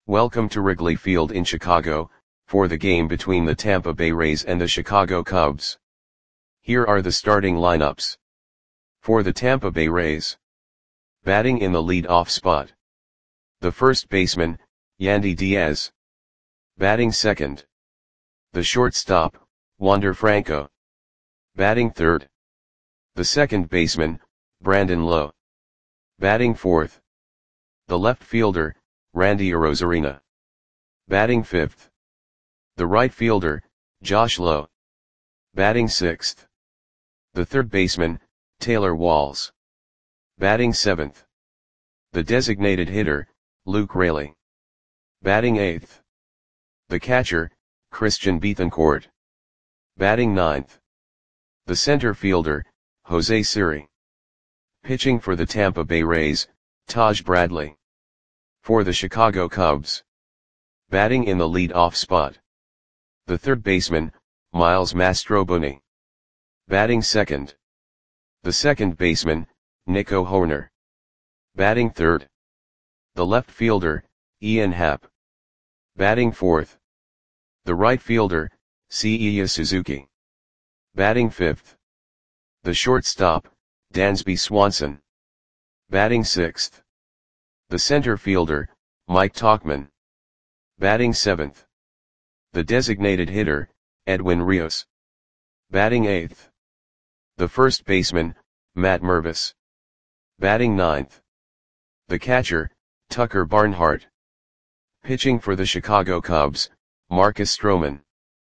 Welcome to Wrigley Field in Chicago, for the game between the Tampa Bay Rays and the Chicago Cubs. Here are the starting lineups. For the Tampa Bay Rays. Batting in the lead-off spot. The first baseman, Yandy Diaz. Batting second. The shortstop, Wander Franco. Batting third. The second baseman, Brandon Lowe. Batting fourth. The left fielder, Randy Arozarena. Batting fifth. The right fielder, Josh Lowe. Batting sixth. The third baseman, Taylor Walls. Batting seventh. The designated hitter, Luke Raley. Batting eighth. The catcher, Christian Bethancourt. Batting ninth. The center fielder, Jose Siri. Pitching for the Tampa Bay Rays, Taj Bradley. For the Chicago Cubs. Batting in the lead-off spot. The third baseman, Miles Mastrobuoni. Batting second. The second baseman, Nico Hoerner. Batting third. The left fielder, Ian Happ. Batting fourth. The right fielder, Seiya Suzuki. Batting fifth. The shortstop, Dansby Swanson. Batting sixth. The center fielder, Mike Tauchman. Batting seventh. The designated hitter, Edwin Rios. Batting eighth. The first baseman, Matt Mervis. Batting ninth. The catcher, Tucker Barnhart. Pitching for the Chicago Cubs, Marcus Stroman.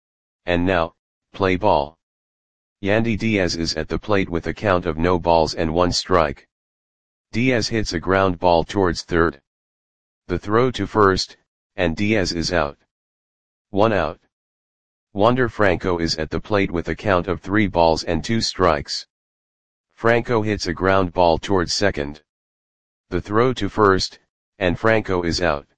And now, play ball. Yandy Diaz is at the plate with a count of no balls and one strike. Diaz hits a ground ball towards third. The throw to first, and Diaz is out. 1 out. Wander Franco is at the plate with a count of 3 balls and 2 strikes. Franco hits a ground ball towards second. The throw to first, and Franco is out.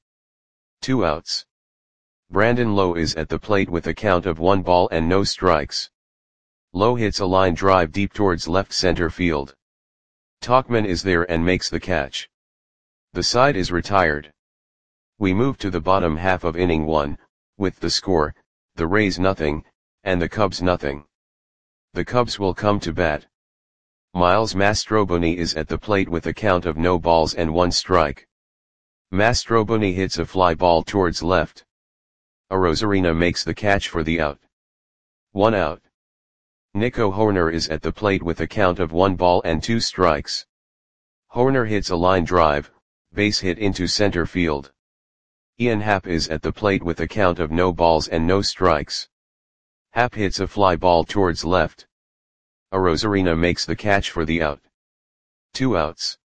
2 outs. Brandon Lowe is at the plate with a count of 1 ball and no strikes. Lowe hits a line drive deep towards left center field. Tauchman is there and makes the catch. The side is retired. We move to the bottom half of inning 1, with the score, the Rays nothing, and the Cubs nothing. The Cubs will come to bat. Miles Mastrobuoni is at the plate with a count of no balls and 1 strike. Mastrobuoni hits a fly ball towards left. Arozarena makes the catch for the out. 1 out. Nico Hoerner is at the plate with a count of 1 ball and 2 strikes. Hoerner hits a line drive, base hit into center field. Ian Happ is at the plate with a count of no balls and no strikes. Happ hits a fly ball towards left. Arozarena makes the catch for the out. 2 outs.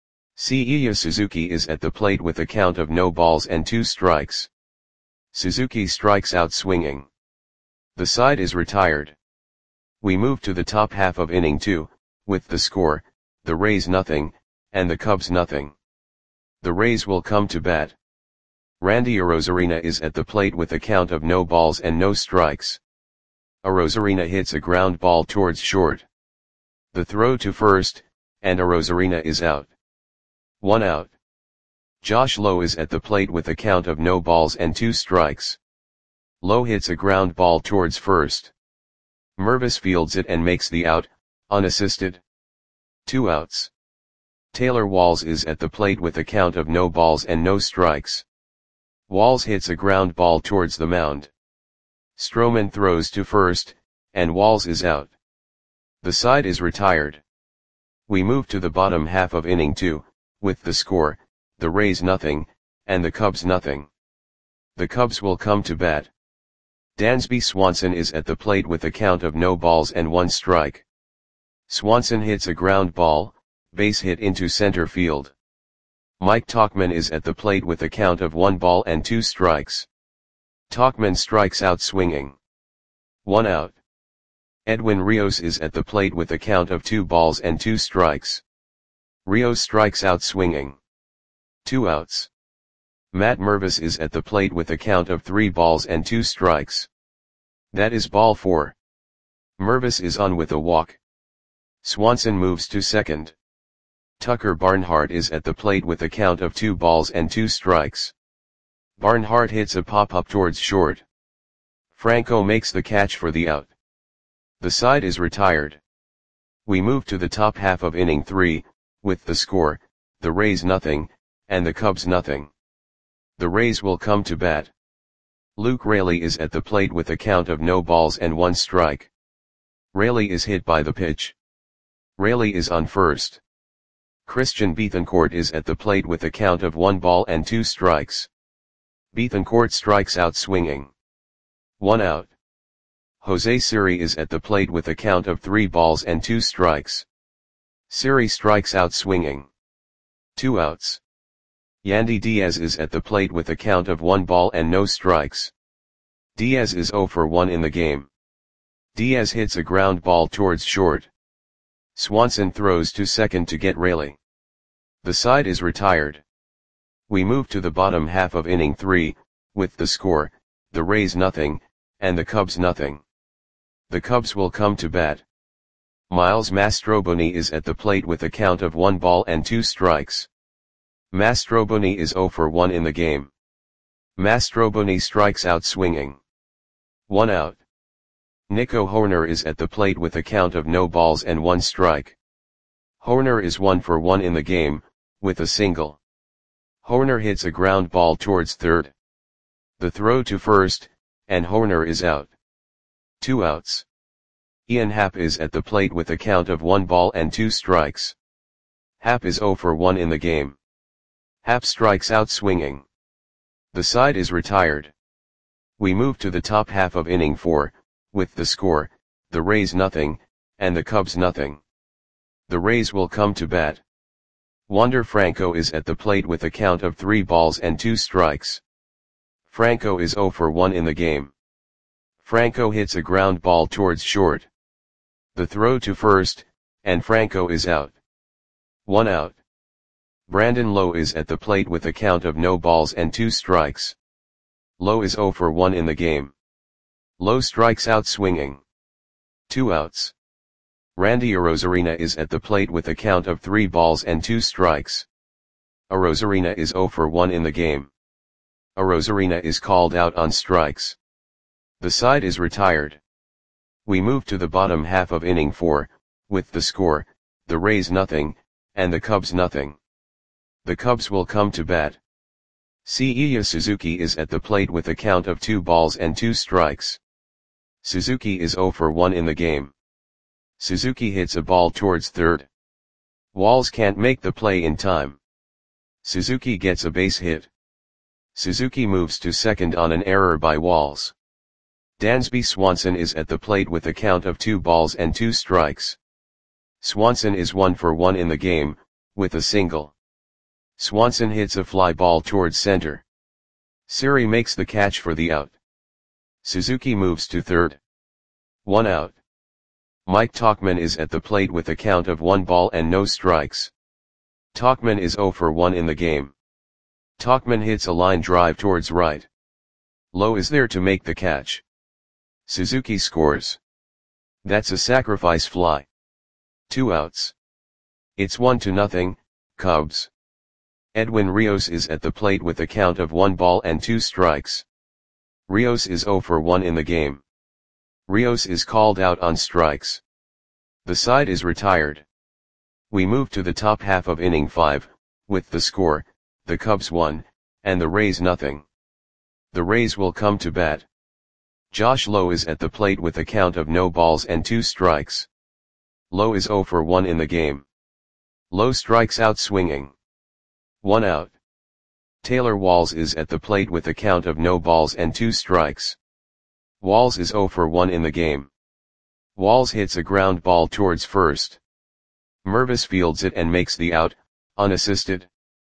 Seiya Suzuki is at the plate with a count of no balls and 2 strikes. Suzuki strikes out swinging. The side is retired. We move to the top half of inning 2, with the score, the Rays nothing, and the Cubs nothing. The Rays will come to bat. Randy Arozarena is at the plate with a count of no balls and no strikes. Arozarena hits a ground ball towards short. The throw to first, and Arozarena is out. 1 out. Josh Lowe is at the plate with a count of no balls and 2 strikes. Lowe hits a ground ball towards first. Mervis fields it and makes the out, unassisted. 2 outs. Taylor Walls is at the plate with a count of no balls and no strikes. Walls hits a ground ball towards the mound. Stroman throws to first, and Walls is out. The side is retired. We move to the bottom half of inning 2, with the score, the Rays nothing, and the Cubs nothing. The Cubs will come to bat. Dansby Swanson is at the plate with a count of no balls and 1 strike. Swanson hits a ground ball, base hit into center field. Mike Tauchman is at the plate with a count of 1 ball and 2 strikes. Tauchman strikes out swinging. 1 out. Edwin Rios is at the plate with a count of 2 balls and 2 strikes. Rios strikes out swinging. 2 outs. Matt Mervis is at the plate with a count of 3 balls and 2 strikes. That is ball 4. Mervis is on with a walk. Swanson moves to second. Tucker Barnhart is at the plate with a count of 2 balls and 2 strikes. Barnhart hits a pop-up towards short. Franco makes the catch for the out. The side is retired. We move to the top half of inning 3, with the score, the Rays nothing, and the Cubs nothing. The Rays will come to bat. Luke Raley is at the plate with a count of no balls and 1 strike. Raley is hit by the pitch. Raley is on first. Christian Bethancourt is at the plate with a count of 1 ball and 2 strikes. Bethancourt strikes out swinging. 1 out. Jose Siri is at the plate with a count of 3 balls and 2 strikes. Siri strikes out swinging. 2 outs. Yandy Diaz is at the plate with a count of 1 ball and no strikes. Diaz is 0 for 1 in the game. Diaz hits a ground ball towards short. Swanson throws to second to get Raley. The side is retired. We move to the bottom half of inning 3, with the score, the Rays nothing, and the Cubs nothing. The Cubs will come to bat. Miles Mastroboni is at the plate with a count of 1 ball and 2 strikes. Mastroboni is 0 for 1 in the game. Mastroboni strikes out swinging. 1 out. Nico Hoerner is at the plate with a count of no balls and 1 strike. Hoerner is 1 for 1 in the game, with a single. Hoerner hits a ground ball towards third. The throw to first, and Hoerner is out. 2 outs. Ian Happ is at the plate with a count of 1 ball and 2 strikes. Happ is 0 for 1 in the game. Happ strikes out swinging. The side is retired. We move to the top half of inning 4, with the score, the Rays nothing, and the Cubs nothing. The Rays will come to bat. Wander Franco is at the plate with a count of 3 balls and 2 strikes. Franco is 0 for 1 in the game. Franco hits a ground ball towards short. The throw to first, and Franco is out. 1 out. Brandon Lowe is at the plate with a count of no balls and 2 strikes. Lowe is 0 for 1 in the game. Lowe strikes out swinging. 2 outs. Randy Arozarena is at the plate with a count of 3 balls and 2 strikes. Arozarena is 0 for 1 in the game. Arozarena is called out on strikes. The side is retired. We move to the bottom half of inning 4, with the score, the Rays nothing, and the Cubs nothing. The Cubs will come to bat. Seiya Suzuki is at the plate with a count of 2 balls and 2 strikes. Suzuki is 0 for 1 in the game. Suzuki hits a ball towards third. Walls can't make the play in time. Suzuki gets a base hit. Suzuki moves to second on an error by Walls. Dansby Swanson is at the plate with a count of 2 balls and 2 strikes. Swanson is 1 for 1 in the game, with a single. Swanson hits a fly ball towards center. Siri makes the catch for the out. Suzuki moves to third. 1 out. Mike Tauchman is at the plate with a count of 1 ball and no strikes. Tauchman is 0 for 1 in the game. Tauchman hits a line drive towards right. Lowe is there to make the catch. Suzuki scores. That's a sacrifice fly. 2 outs. It's 1-0, Cubs. Edwin Rios is at the plate with a count of 1 ball and 2 strikes. Rios is 0 for 1 in the game. Rios is called out on strikes. The side is retired. We move to the top half of inning 5, with the score, the Cubs 1, and the Rays nothing. The Rays will come to bat. Josh Lowe is at the plate with a count of no balls and 2 strikes. Lowe is 0 for 1 in the game. Lowe strikes out swinging. 1 out. Taylor Walls is at the plate with a count of no balls and 2 strikes. Walls is 0 for 1 in the game. Walls hits a ground ball towards first. Mervis fields it and makes the out, unassisted.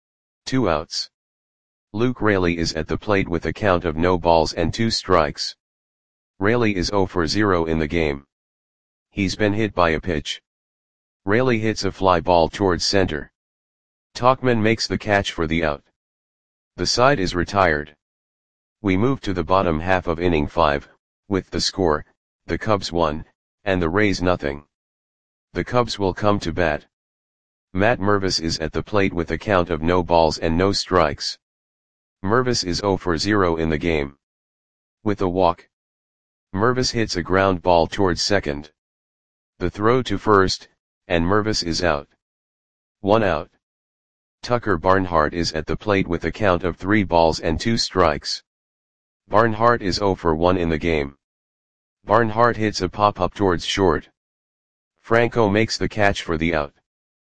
2 outs. Luke Raley is at the plate with a count of no balls and 2 strikes. Raley is 0 for 0 in the game. He's been hit by a pitch. Raley hits a fly ball towards center. Tauchman makes the catch for the out. The side is retired. We move to the bottom half of inning 5, with the score, the Cubs 1, and the Rays nothing. The Cubs will come to bat. Matt Mervis is at the plate with a count of no balls and no strikes. Mervis is 0 for 0 in the game. With a walk, Mervis hits a ground ball towards second. The throw to first, and Mervis is out. 1 out. Tucker Barnhart is at the plate with a count of 3 balls and 2 strikes. Barnhart is 0 for 1 in the game. Barnhart hits a pop-up towards short. Franco makes the catch for the out.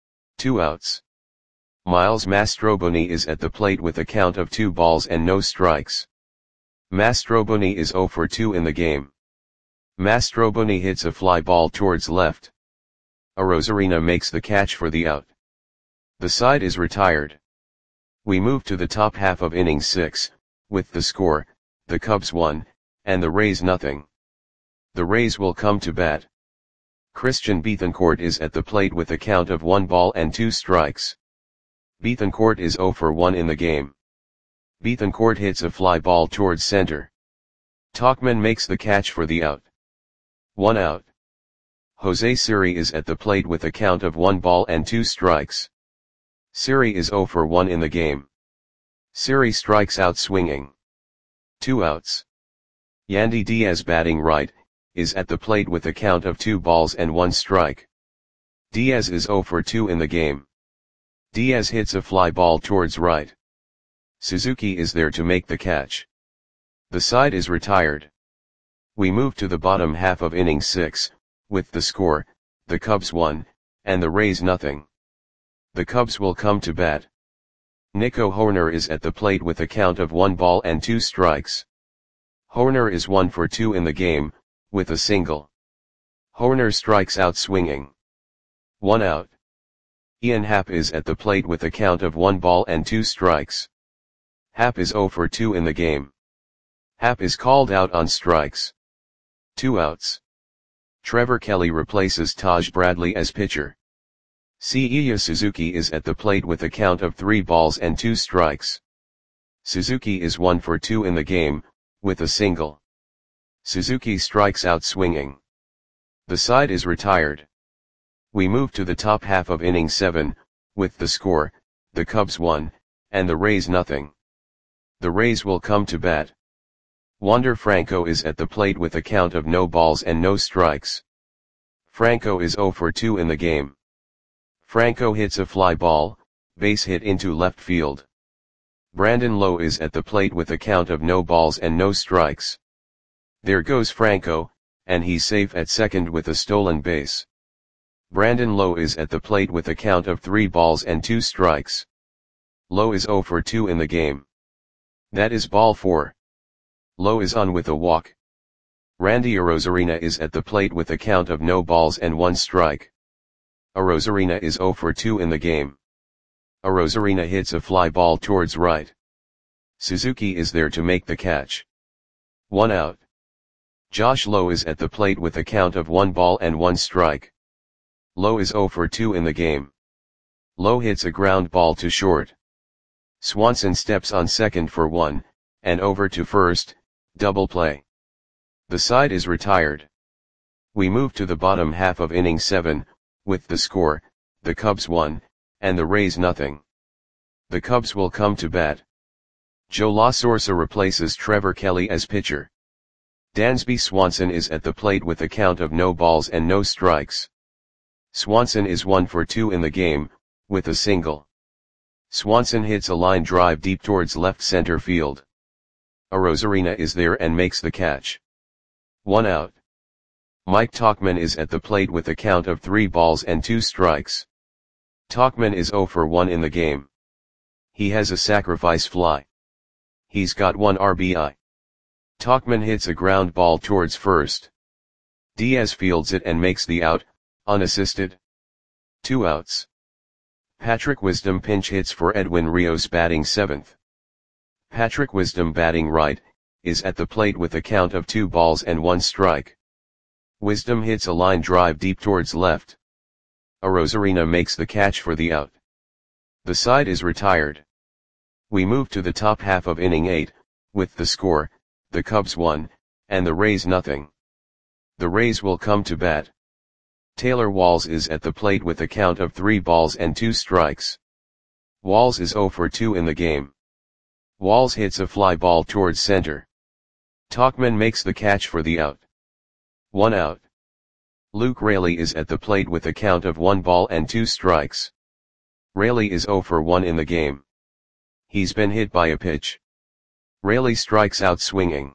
2 outs. Miles Mastroboni is at the plate with a count of 2 balls and no strikes. Mastroboni is 0 for 2 in the game. Mastroboni hits a fly ball towards left. Arozarena makes the catch for the out. The side is retired. We move to the top half of inning 6, with the score, the Cubs 1, and the Rays nothing. The Rays will come to bat. Christian Bethancourt is at the plate with a count of 1 ball and 2 strikes. Bethancourt is 0 for 1 in the game. Bethancourt hits a fly ball towards center. Tauchman makes the catch for the out. 1 out. Jose Siri is at the plate with a count of 1 ball and 2 strikes. Siri is 0 for 1 in the game. Siri strikes out swinging. 2 outs. Yandy Diaz batting right, is at the plate with a count of 2 balls and 1 strike. Diaz is 0 for 2 in the game. Diaz hits a fly ball towards right. Suzuki is there to make the catch. The side is retired. We move to the bottom half of inning 6, with the score, the Cubs 1, and the Rays nothing. The Cubs will come to bat. Nico Hoerner is at the plate with a count of 1 ball and 2 strikes. Hoerner is 1 for 2 in the game, with a single. Hoerner strikes out swinging. 1 out. Ian Happ is at the plate with a count of 1 ball and 2 strikes. Happ is 0 for 2 in the game. Happ is called out on strikes. 2 outs. Trevor Kelly replaces Taj Bradley as pitcher. Seiya Suzuki is at the plate with a count of 3 balls and 2 strikes. Suzuki is 1 for 2 in the game, with a single. Suzuki strikes out swinging. The side is retired. We move to the top half of inning 7, with the score, the Cubs 1, and the Rays nothing. The Rays will come to bat. Wander Franco is at the plate with a count of no balls and no strikes. Franco is 0 for 2 in the game. Franco hits a fly ball, base hit into left field. Brandon Lowe is at the plate with a count of no balls and no strikes. There goes Franco, and he's safe at second with a stolen base. Brandon Lowe is at the plate with a count of 3 balls and 2 strikes. Lowe is 0 for 2 in the game. That is ball 4. Lowe is on with a walk. Randy Arozarena is at the plate with a count of no balls and 1 strike. Arozarena is 0 for 2 in the game. Arozarena hits a fly ball towards right. Suzuki is there to make the catch. 1 out. Josh Lowe is at the plate with a count of 1 ball and 1 strike. Lowe is 0 for 2 in the game. Lowe hits a ground ball to short. Swanson steps on second for 1, and over to first, double play. The side is retired. We move to the bottom half of inning 7, with the score, the Cubs 1, and the Rays nothing. The Cubs will come to bat. Joe La Sorsa replaces Trevor Kelly as pitcher. Dansby Swanson is at the plate with a count of no balls and no strikes. Swanson is 1 for 2 in the game, with a single. Swanson hits a line drive deep towards left center field. Arozarena is there and makes the catch. 1 out. Mike Tauchman is at the plate with a count of 3 balls and 2 strikes. Tauchman is 0 for 1 in the game. He has a sacrifice fly. He's got 1 RBI. Tauchman hits a ground ball towards first. Diaz fields it and makes the out, unassisted. 2 outs. Patrick Wisdom pinch hits for Edwin Rios batting 7th. Patrick Wisdom batting right, is at the plate with a count of 2 balls and 1 strike. Wisdom hits a line drive deep towards left. Arozarena makes the catch for the out. The side is retired. We move to the top half of inning 8, with the score, the Cubs 1, and the Rays nothing. The Rays will come to bat. Taylor Walls is at the plate with a count of 3 balls and 2 strikes. Walls is 0 for 2 in the game. Walls hits a fly ball towards center. Tauchman makes the catch for the out. 1 out. Luke Raley is at the plate with a count of 1 ball and 2 strikes. Raley is 0 for 1 in the game. He's been hit by a pitch. Raley strikes out swinging.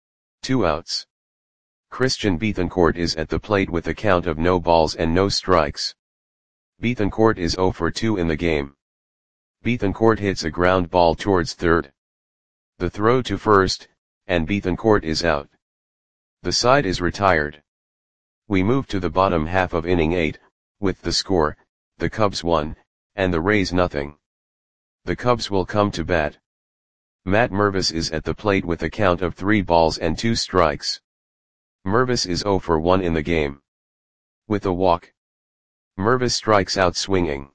2 outs. Christian Bethancourt is at the plate with a count of no balls and no strikes. Bethancourt is 0 for 2 in the game. Bethancourt hits a ground ball towards third. The throw to first, and Bethancourt is out. The side is retired. We move to the bottom half of inning 8, with the score, the Cubs 1, and the Rays nothing. The Cubs will come to bat. Matt Mervis is at the plate with a count of 3 balls and 2 strikes. Mervis is 0 for 1 in the game. With a walk. Mervis strikes out swinging.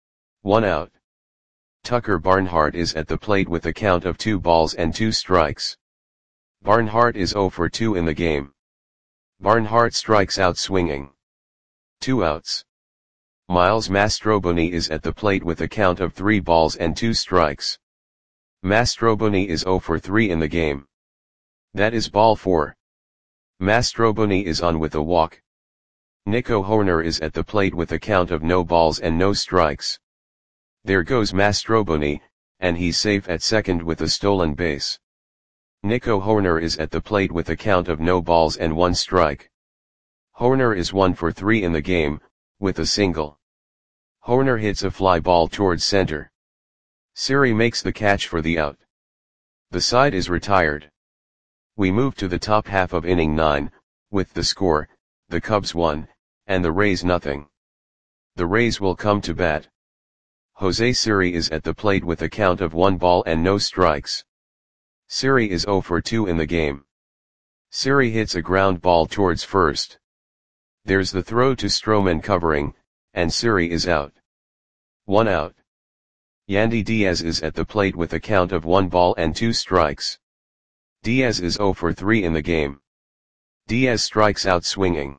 1 out. Tucker Barnhart is at the plate with a count of 2 balls and 2 strikes. Barnhart is 0 for 2 in the game. Barnhart strikes out swinging. 2 outs. Miles Mastroboni is at the plate with a count of 3 balls and 2 strikes. Mastroboni is 0 for 3 in the game. That is ball 4. Mastroboni is on with a walk. Nico Hoerner is at the plate with a count of no balls and no strikes. There goes Mastroboni, and he's safe at second with a stolen base. Nico Hoerner is at the plate with a count of no balls and 1 strike. Hoerner is 1 for 3 in the game, with a single. Hoerner hits a fly ball towards center. Siri makes the catch for the out. The side is retired. We move to the top half of inning 9, with the score, the Cubs 1, and the Rays nothing. The Rays will come to bat. Jose Siri is at the plate with a count of 1 ball and no strikes. Siri is 0 for 2 in the game. Siri hits a ground ball towards first. There's the throw to Stroman covering, and Siri is out. 1 out. Yandy Diaz is at the plate with a count of 1 ball and 2 strikes. Diaz is 0 for 3 in the game. Diaz strikes out swinging.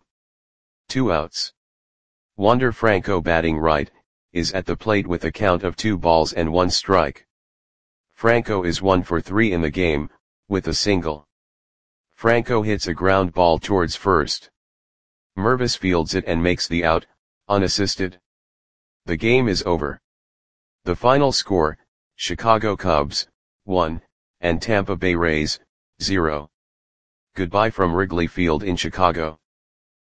2 outs. Wander Franco batting right, is at the plate with a count of 2 balls and 1 strike. Franco is 1 for 3 in the game, with a single. Franco hits a ground ball towards first. Mervis fields it and makes the out, unassisted. The game is over. The final score, Chicago Cubs, 1, and Tampa Bay Rays, 0. Goodbye from Wrigley Field in Chicago.